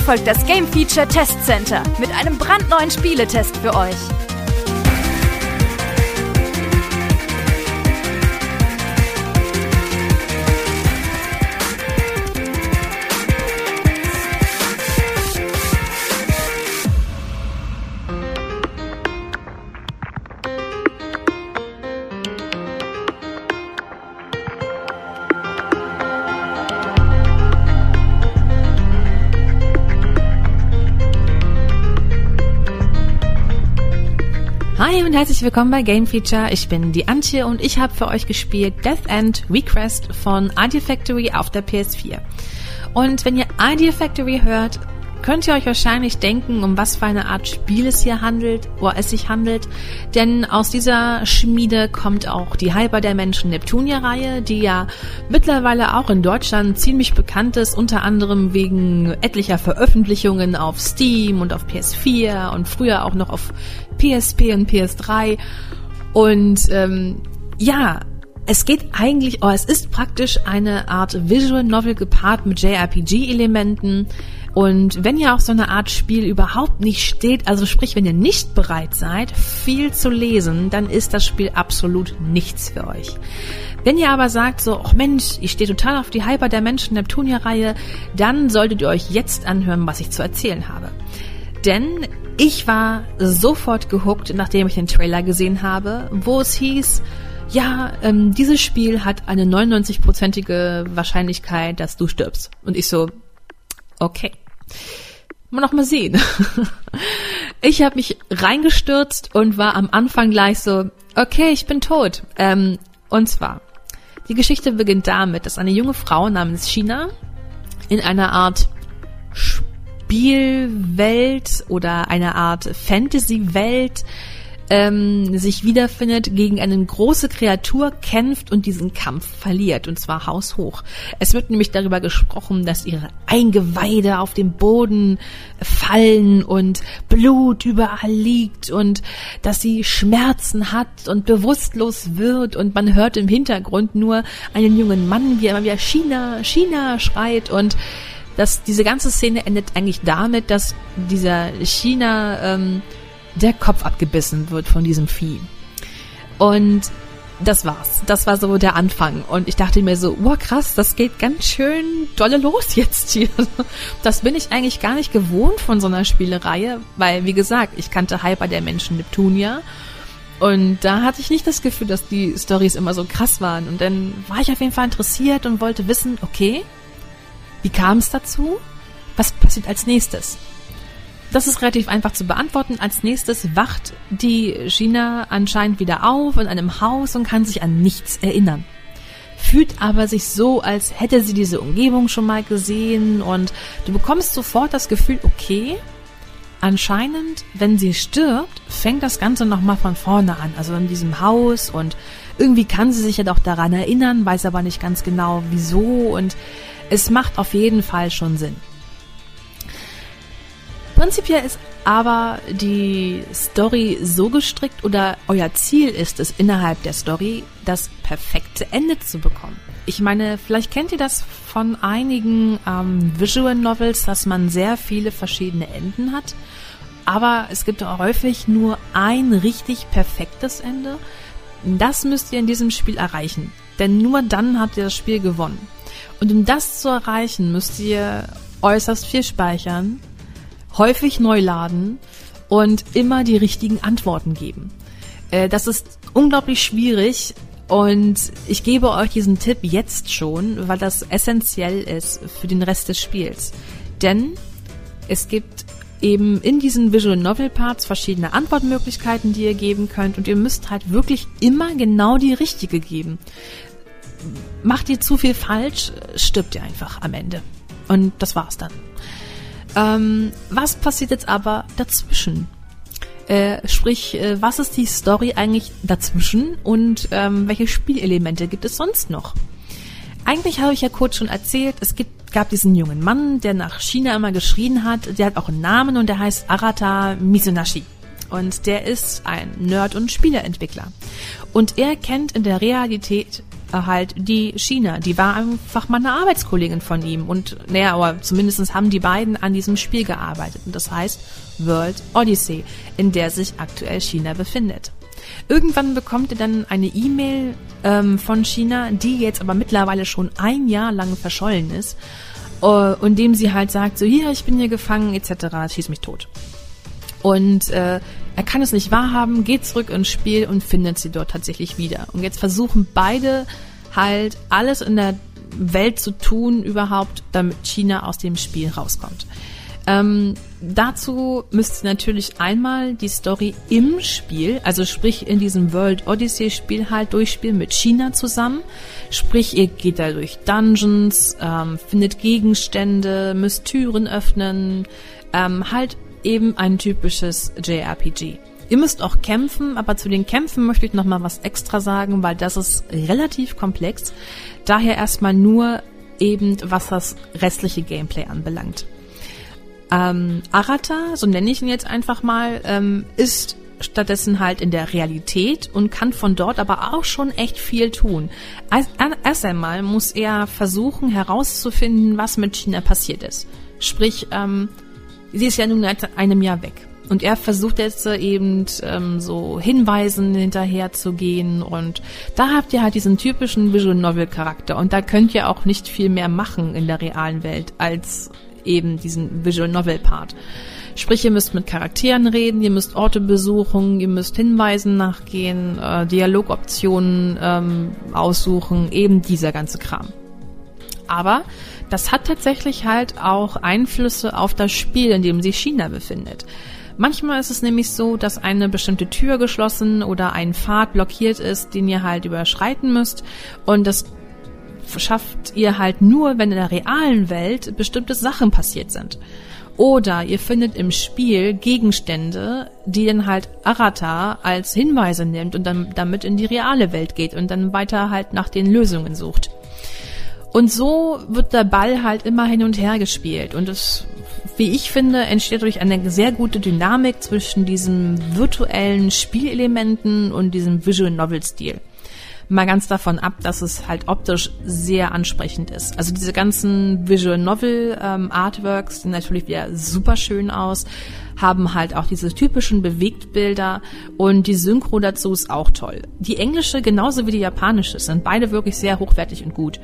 folgt das Game Feature Test Center mit einem brandneuen Spieletest für euch. Hi und herzlich willkommen bei Game Feature. Ich bin die Antje und ich habe für euch gespielt Death End Request von Idea Factory auf der PS4. Und wenn ihr Idea Factory hört, könnt ihr euch wahrscheinlich denken, um was für eine Art Spiel es sich handelt. Denn aus dieser Schmiede kommt auch die Hyperdimension Neptunia-Reihe, die ja mittlerweile auch in Deutschland ziemlich bekannt ist, unter anderem wegen etlicher Veröffentlichungen auf Steam und auf PS4 und früher auch noch auf PSP und PS3. Und es ist praktisch eine Art Visual Novel gepaart mit JRPG-Elementen. Und wenn ihr auf so eine Art Spiel überhaupt nicht steht, also sprich, wenn ihr nicht bereit seid, viel zu lesen, dann ist das Spiel absolut nichts für euch. Wenn ihr aber sagt so, ach Mensch, ich stehe total auf die Hyperdimension Neptunia-Reihe, dann solltet ihr euch jetzt anhören, was ich zu erzählen habe. Denn ich war sofort gehuckt, nachdem ich den Trailer gesehen habe, wo es hieß, dieses Spiel hat eine 99%ige Wahrscheinlichkeit, dass du stirbst. Und ich so, okay, noch mal sehen. Ich habe mich reingestürzt und war am Anfang gleich so, okay, ich bin tot. Und zwar, die Geschichte beginnt damit, dass eine junge Frau namens China in einer Art Spielwelt oder eine Art Fantasy-Welt sich wiederfindet, gegen eine große Kreatur kämpft und diesen Kampf verliert, und zwar haushoch. Es wird nämlich darüber gesprochen, dass ihre Eingeweide auf dem Boden fallen und Blut überall liegt und dass sie Schmerzen hat und bewusstlos wird, und man hört im Hintergrund nur einen jungen Mann, wie er immer wieder China, China schreit, und diese ganze Szene endet eigentlich damit, dass dieser China der Kopf abgebissen wird von diesem Vieh. Und das war's. Das war so der Anfang. Und ich dachte mir so, krass, das geht ganz schön dolle los jetzt hier. Das bin ich eigentlich gar nicht gewohnt von so einer Spielereihe, weil, wie gesagt, ich kannte Hyperdimension Neptunia. Und da hatte ich nicht das Gefühl, dass die Storys immer so krass waren. Und dann war ich auf jeden Fall interessiert und wollte wissen, okay, wie kam es dazu? Was passiert als nächstes? Das ist relativ einfach zu beantworten. Als nächstes wacht die China anscheinend wieder auf in einem Haus und kann sich an nichts erinnern. Fühlt aber sich so, als hätte sie diese Umgebung schon mal gesehen, und du bekommst sofort das Gefühl, okay, anscheinend, wenn sie stirbt, fängt das Ganze nochmal von vorne an, also in diesem Haus, und irgendwie kann sie sich ja doch daran erinnern, weiß aber nicht ganz genau wieso, und es macht auf jeden Fall schon Sinn. Prinzipiell ist aber die Story so gestrickt, oder euer Ziel ist es, innerhalb der Story das perfekte Ende zu bekommen. Ich meine, vielleicht kennt ihr das von einigen Visual Novels, dass man sehr viele verschiedene Enden hat, aber es gibt auch häufig nur ein richtig perfektes Ende. Das müsst ihr in diesem Spiel erreichen, denn nur dann habt ihr das Spiel gewonnen. Und um das zu erreichen, müsst ihr äußerst viel speichern, häufig neu laden und immer die richtigen Antworten geben. Das ist unglaublich schwierig, und ich gebe euch diesen Tipp jetzt schon, weil das essentiell ist für den Rest des Spiels. Denn es gibt eben in diesen Visual Novel Parts verschiedene Antwortmöglichkeiten, die ihr geben könnt, und ihr müsst halt wirklich immer genau die richtige geben. Macht ihr zu viel falsch, stirbt ihr einfach am Ende. Und das war's dann. Was passiert jetzt aber dazwischen? Was ist die Story eigentlich dazwischen, und welche Spielelemente gibt es sonst noch? Eigentlich habe ich ja kurz schon erzählt, gab diesen jungen Mann, der nach China immer geschrien hat. Der hat auch einen Namen, und der heißt Arata Mizunashi. Und der ist ein Nerd- und Spieleentwickler. Und er kennt in der Realität halt die China. Die war einfach mal eine Arbeitskollegin von ihm. Und naja, aber zumindest haben die beiden an diesem Spiel gearbeitet. Und das heißt World Odyssey, in der sich aktuell China befindet. Irgendwann bekommt er dann eine E-Mail von China, die jetzt aber mittlerweile schon 1 Jahr lang verschollen ist, und dem sie halt sagt, so hier, ich bin hier gefangen, etc., schieß mich tot. Und er kann es nicht wahrhaben, geht zurück ins Spiel und findet sie dort tatsächlich wieder. Und jetzt versuchen beide halt alles in der Welt zu tun überhaupt, damit China aus dem Spiel rauskommt. Dazu müsst ihr natürlich einmal die Story im Spiel, also sprich in diesem World Odyssey Spiel halt durchspielen mit China zusammen. Sprich, ihr geht da durch Dungeons, findet Gegenstände, müsst Türen öffnen, halt eben ein typisches JRPG. Ihr müsst auch kämpfen, aber zu den Kämpfen möchte ich nochmal was extra sagen, weil das ist relativ komplex. Daher erstmal nur eben, was das restliche Gameplay anbelangt. Arata, so nenne ich ihn jetzt einfach mal, ist stattdessen halt in der Realität und kann von dort aber auch schon echt viel tun. Erst einmal muss er versuchen herauszufinden, was mit China passiert ist. Sprich, sie ist ja nun seit einem Jahr weg. Und er versucht jetzt eben so Hinweisen hinterher zu gehen. Und da habt ihr halt diesen typischen Visual Novel Charakter. Und da könnt ihr auch nicht viel mehr machen in der realen Welt als eben diesen Visual Novel Part. Sprich, ihr müsst mit Charakteren reden, ihr müsst Orte besuchen, ihr müsst Hinweisen nachgehen, Dialogoptionen aussuchen, eben dieser ganze Kram. Aber das hat tatsächlich halt auch Einflüsse auf das Spiel, in dem sich China befindet. Manchmal ist es nämlich so, dass eine bestimmte Tür geschlossen oder ein Pfad blockiert ist, den ihr halt überschreiten müsst, und das schafft ihr halt nur, wenn in der realen Welt bestimmte Sachen passiert sind. Oder ihr findet im Spiel Gegenstände, die dann halt Arata als Hinweise nimmt und dann damit in die reale Welt geht und dann weiter halt nach den Lösungen sucht. Und so wird der Ball halt immer hin und her gespielt. Und es, wie ich finde, entsteht durch eine sehr gute Dynamik zwischen diesen virtuellen Spielelementen und diesem Visual Novel Stil. Mal ganz davon ab, dass es halt optisch sehr ansprechend ist. Also diese ganzen Visual Novel Artworks sehen natürlich wieder super schön aus, haben halt auch diese typischen Bewegtbilder, und die Synchro dazu ist auch toll. Die englische genauso wie die japanische sind beide wirklich sehr hochwertig und gut.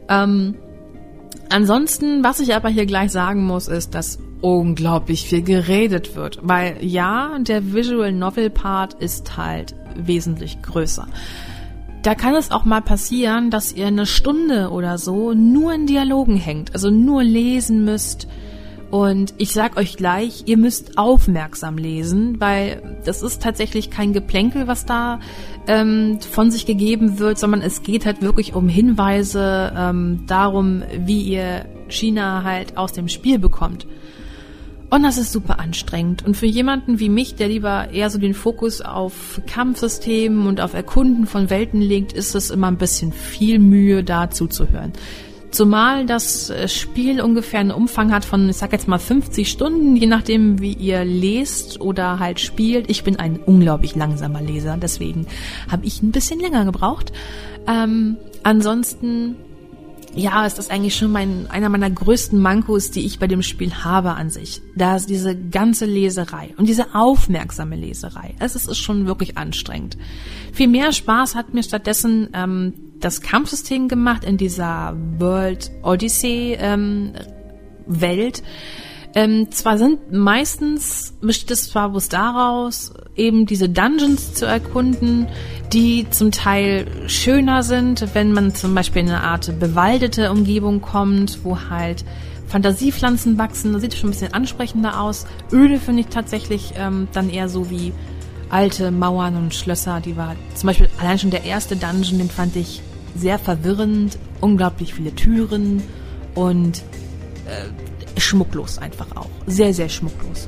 Ansonsten, was ich aber hier gleich sagen muss, ist, dass unglaublich viel geredet wird, weil ja, der Visual Novel Part ist halt wesentlich größer. Da kann es auch mal passieren, dass ihr 1 Stunde oder so nur in Dialogen hängt, also nur lesen müsst. Und ich sag euch gleich, ihr müsst aufmerksam lesen, weil das ist tatsächlich kein Geplänkel, was da von sich gegeben wird, sondern es geht halt wirklich um Hinweise, darum, wie ihr China halt aus dem Spiel bekommt. Und das ist super anstrengend. Und für jemanden wie mich, der lieber eher so den Fokus auf Kampfsystemen und auf Erkunden von Welten legt, ist es immer ein bisschen viel Mühe, da zuzuhören. Zumal das Spiel ungefähr einen Umfang hat von, ich sag jetzt mal 50 Stunden, je nachdem wie ihr lest oder halt spielt. Ich bin ein unglaublich langsamer Leser, deswegen habe ich ein bisschen länger gebraucht. Ansonsten, ja, ist das eigentlich schon einer meiner größten Mankos, die ich bei dem Spiel habe an sich. Da ist diese ganze Leserei und diese aufmerksame Leserei. Es ist schon wirklich anstrengend. Viel mehr Spaß hat mir stattdessen das Kampfsystem gemacht in dieser World Odyssey Welt. Zwar sind meistens, besteht es zwar bloß daraus, eben diese Dungeons zu erkunden, die zum Teil schöner sind, wenn man zum Beispiel in eine Art bewaldete Umgebung kommt, wo halt Fantasiepflanzen wachsen. Das sieht schon ein bisschen ansprechender aus. Öde finde ich tatsächlich dann eher so wie alte Mauern und Schlösser. Die war zum Beispiel allein schon der erste Dungeon, den fand ich sehr verwirrend, unglaublich viele Türen und schmucklos einfach auch. Sehr, sehr schmucklos.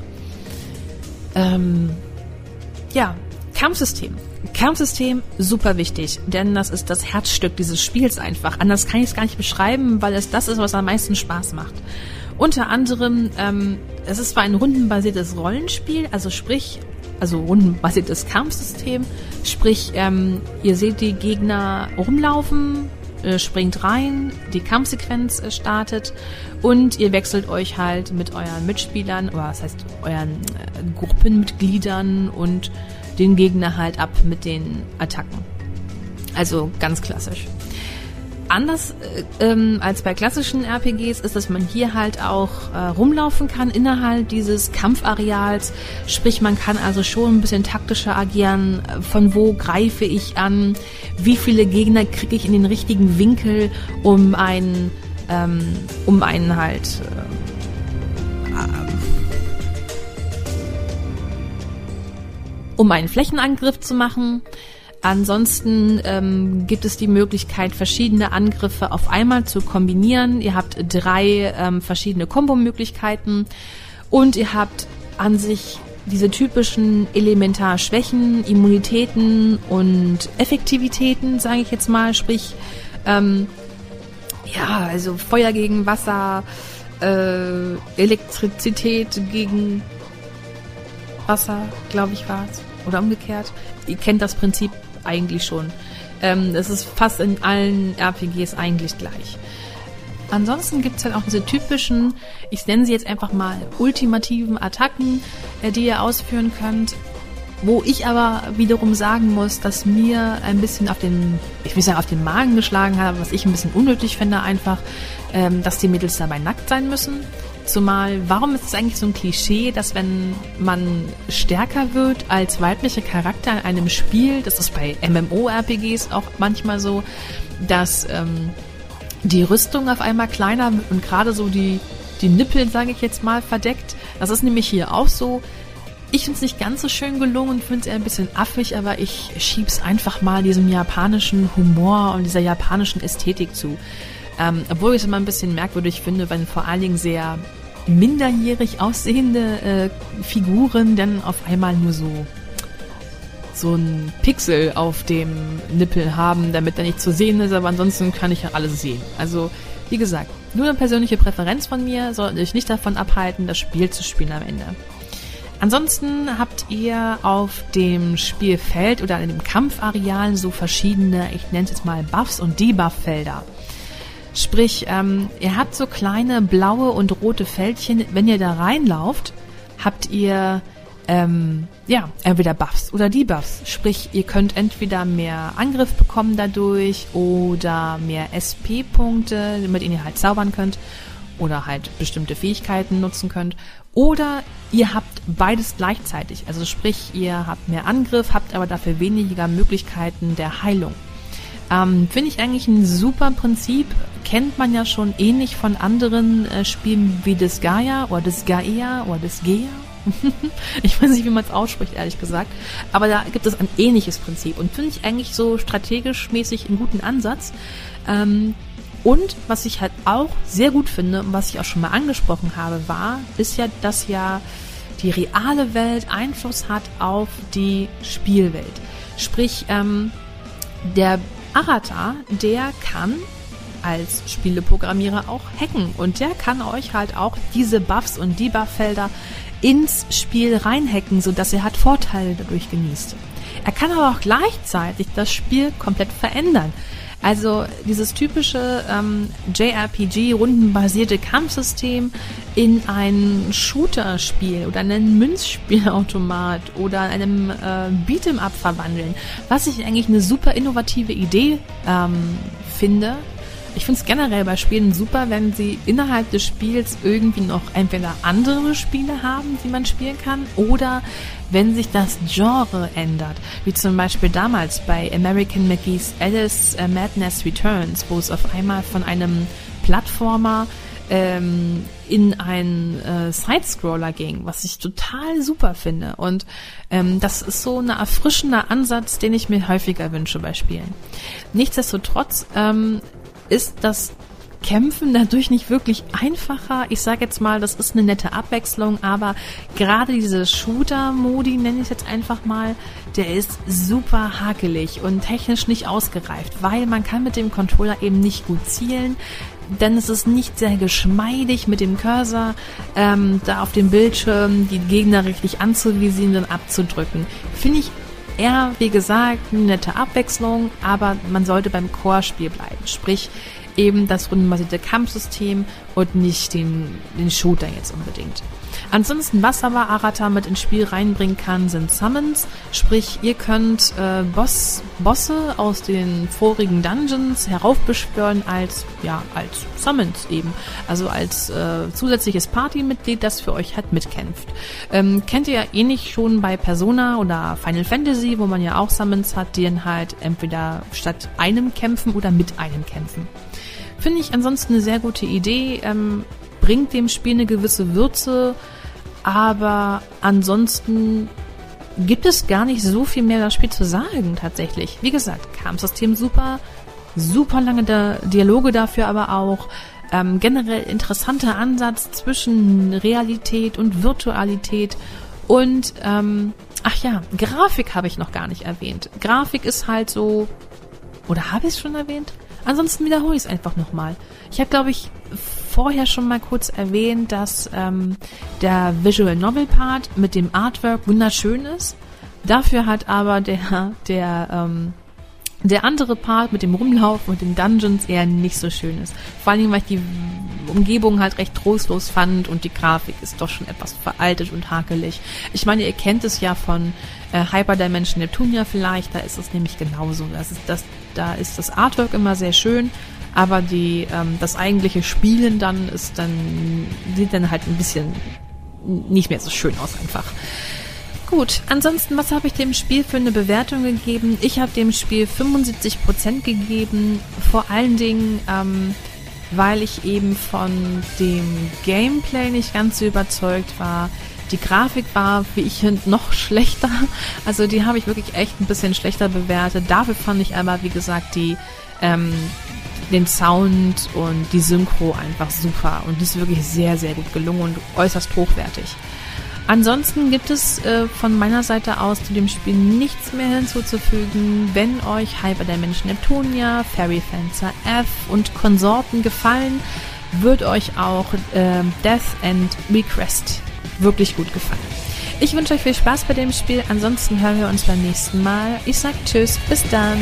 Ja, Kampfsystem. Kampfsystem, super wichtig, denn das ist das Herzstück dieses Spiels einfach. Anders kann ich es gar nicht beschreiben, weil es das ist, was am meisten Spaß macht. Unter anderem, es ist zwar ein rundenbasiertes Rollenspiel, also sprich, also rundenbasiertes Kampfsystem. Sprich, ihr seht die Gegner rumlaufen, springt rein, die Kampfsequenz startet und ihr wechselt euch halt mit euren Mitspielern, oder das heißt euren Gruppenmitgliedern und den Gegner halt ab mit den Attacken. Also ganz klassisch. Anders als bei klassischen RPGs ist, dass man hier halt auch rumlaufen kann innerhalb dieses Kampfareals. Sprich, man kann also schon ein bisschen taktischer agieren. Von wo greife ich an? Wie viele Gegner kriege ich in den richtigen Winkel, um einen Flächenangriff zu machen. Ansonsten gibt es die Möglichkeit, verschiedene Angriffe auf einmal zu kombinieren. Ihr habt 3 verschiedene Kombo-Möglichkeiten und ihr habt an sich diese typischen Elementarschwächen, Immunitäten und Effektivitäten, sage ich jetzt mal. Sprich, also Feuer gegen Wasser, Elektrizität gegen Wasser, glaube ich, war es. Oder umgekehrt. Ihr kennt das Prinzip eigentlich schon. Es ist fast in allen RPGs eigentlich gleich. Ansonsten gibt es halt auch diese typischen, ich nenne sie jetzt einfach mal ultimativen Attacken, die ihr ausführen könnt. Wo ich aber wiederum sagen muss, dass mir ein bisschen auf den Magen geschlagen hat, was ich ein bisschen unnötig finde einfach, dass die Mädels dabei nackt sein müssen. Zumal, warum ist es eigentlich so ein Klischee, dass wenn man stärker wird als weiblicher Charakter in einem Spiel, das ist bei MMORPGs auch manchmal so, dass die Rüstung auf einmal kleiner wird und gerade so die Nippel, sage ich jetzt mal, verdeckt. Das ist nämlich hier auch so. Ich finde es nicht ganz so schön gelungen und finde es eher ein bisschen affig, aber ich schieb's einfach mal diesem japanischen Humor und dieser japanischen Ästhetik zu. Obwohl ich es immer ein bisschen merkwürdig finde, wenn vor allen Dingen sehr minderjährig aussehende Figuren dann auf einmal nur so ein Pixel auf dem Nippel haben, damit er nicht zu sehen ist, aber ansonsten kann ich ja alles sehen. Also, wie gesagt, nur eine persönliche Präferenz von mir, sollte euch nicht davon abhalten, das Spiel zu spielen am Ende. Ansonsten habt ihr auf dem Spielfeld oder in dem Kampfareal so verschiedene, ich nenne es jetzt mal Buffs und Debuff-Felder. Sprich, ihr habt so kleine blaue und rote Fältchen. Wenn ihr da reinlauft, habt ihr entweder Buffs oder Debuffs. Sprich, ihr könnt entweder mehr Angriff bekommen dadurch oder mehr SP-Punkte, mit denen ihr halt zaubern könnt oder halt bestimmte Fähigkeiten nutzen könnt. Oder ihr habt beides gleichzeitig. Also sprich, ihr habt mehr Angriff, habt aber dafür weniger Möglichkeiten der Heilung. Finde ich eigentlich ein super Prinzip. Kennt man ja schon ähnlich von anderen Spielen wie Disgaea oder Disgaea oder Disgaea. Ich weiß nicht, wie man es ausspricht, ehrlich gesagt. Aber da gibt es ein ähnliches Prinzip. Und finde ich eigentlich so strategisch mäßig einen guten Ansatz. Und was ich halt auch sehr gut finde und was ich auch schon mal angesprochen habe, ist ja, dass ja die reale Welt Einfluss hat auf die Spielwelt. Sprich, der Arata, der kann als Spieleprogrammierer auch hacken und der kann euch halt auch diese Buffs und Debuff-Felder ins Spiel reinhacken, sodass ihr halt Vorteile dadurch genießt. Er kann aber auch gleichzeitig das Spiel komplett verändern. Also dieses typische JRPG-rundenbasierte Kampfsystem in ein Shooter-Spiel oder einen Münzspielautomat oder einem Beat'em-up verwandeln, was ich eigentlich eine super innovative Idee finde. Ich finde es generell bei Spielen super, wenn sie innerhalb des Spiels irgendwie noch entweder andere Spiele haben, die man spielen kann, oder wenn sich das Genre ändert. Wie zum Beispiel damals bei American McGee's Alice Madness Returns, wo es auf einmal von einem Plattformer in einen Sidescroller ging, was ich total super finde. Und das ist so ein erfrischender Ansatz, den ich mir häufiger wünsche bei Spielen. Nichtsdestotrotz ist das Kämpfen dadurch nicht wirklich einfacher. Ich sage jetzt mal, das ist eine nette Abwechslung, aber gerade diese Shooter-Modi, nenne ich es jetzt einfach mal, der ist super hakelig und technisch nicht ausgereift, weil man kann mit dem Controller eben nicht gut zielen. denn es ist nicht sehr geschmeidig mit dem Cursor da auf dem Bildschirm die Gegner richtig anzuvisieren und abzudrücken. Finde ich eher, wie gesagt, eine nette Abwechslung, aber man sollte beim Core-Spiel bleiben, sprich eben das rundenbasierte Kampfsystem und nicht den Shooter jetzt unbedingt. Ansonsten, was aber Arata mit ins Spiel reinbringen kann, sind Summons, sprich ihr könnt Bosse aus den vorigen Dungeons heraufbeschwören als Summons eben, also als zusätzliches Partymitglied, das für euch halt mitkämpft. Kennt ihr ja ähnlich schon bei Persona oder Final Fantasy, wo man ja auch Summons hat, die dann halt entweder statt einem kämpfen oder mit einem kämpfen. Finde ich ansonsten eine sehr gute Idee, bringt dem Spiel eine gewisse Würze, aber ansonsten gibt es gar nicht so viel mehr das Spiel zu sagen tatsächlich. Wie gesagt, Kampfsystem super lange Dialoge dafür aber auch, generell interessanter Ansatz zwischen Realität und Virtualität und Grafik habe ich noch gar nicht erwähnt. Grafik ist halt so, oder habe ich es schon erwähnt? Ansonsten wiederhole ich es einfach nochmal. Ich habe, glaube ich, vorher schon mal kurz erwähnt, dass der Visual Novel Part mit dem Artwork wunderschön ist. Dafür hat aber der andere Part mit dem Rumlaufen und den Dungeons eher nicht so schön ist. Vor allen Dingen, weil ich die Umgebung halt recht trostlos fand und die Grafik ist doch schon etwas veraltet und hakelig. Ich meine, ihr kennt es ja von Hyperdimension Neptunia vielleicht, da ist es nämlich genauso. Da ist das Artwork immer sehr schön, aber das eigentliche Spielen sieht dann halt ein bisschen nicht mehr so schön aus einfach. Gut, ansonsten, was habe ich dem Spiel für eine Bewertung gegeben? Ich habe dem Spiel 75% gegeben, vor allen Dingen, weil ich eben von dem Gameplay nicht ganz so überzeugt war. Die Grafik war, wie ich finde, noch schlechter. Also die habe ich wirklich echt ein bisschen schlechter bewertet. Dafür fand ich aber, wie gesagt, den Sound und die Synchro einfach super. Und die ist wirklich sehr, sehr gut gelungen und äußerst hochwertig. Ansonsten gibt es von meiner Seite aus zu dem Spiel nichts mehr hinzuzufügen. Wenn euch Hyperdimension Neptunia, Fairy Fencer F und Konsorten gefallen, wird euch auch Death and Request wirklich gut gefallen. Ich wünsche euch viel Spaß bei dem Spiel. Ansonsten hören wir uns beim nächsten Mal. Ich sag tschüss, bis dann.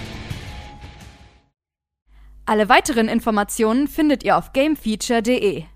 Alle weiteren Informationen findet ihr auf gamefeature.de.